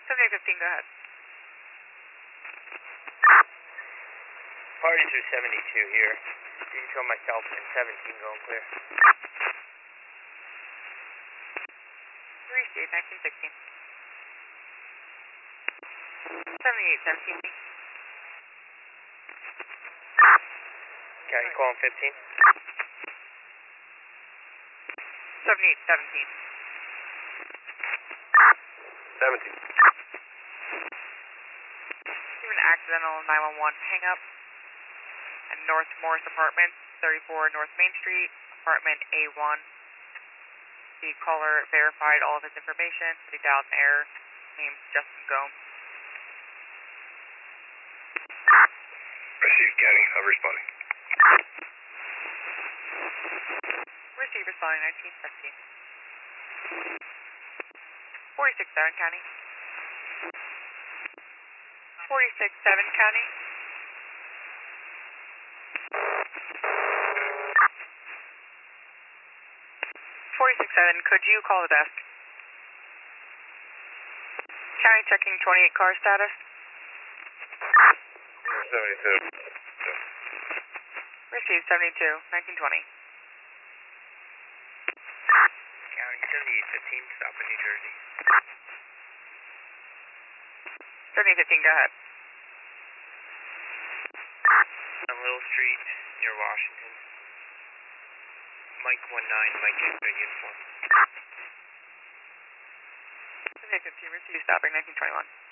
7815, go ahead. Party through 72 here. Detail myself and 17 going clear. Receive 1916. 7817. County calling 15. 7817. 17. An accidental 911 hang up at North Morris Apartments, 34 North Main Street, apartment A1. The caller verified all of his information, but he dialed an error. Name's Justin Gomes. Received, County. I'm responding. Receive responding 1917. 46-7 County. 46-7 County. 46-7, could you call the desk? County checking 28 car status. 72. Received 72, 1920. County 7815, stop in New Jersey. 7815, go ahead. On Little Street, near Washington. Mike 19, Mike X-ray uniform. 7815, received stopping 1921.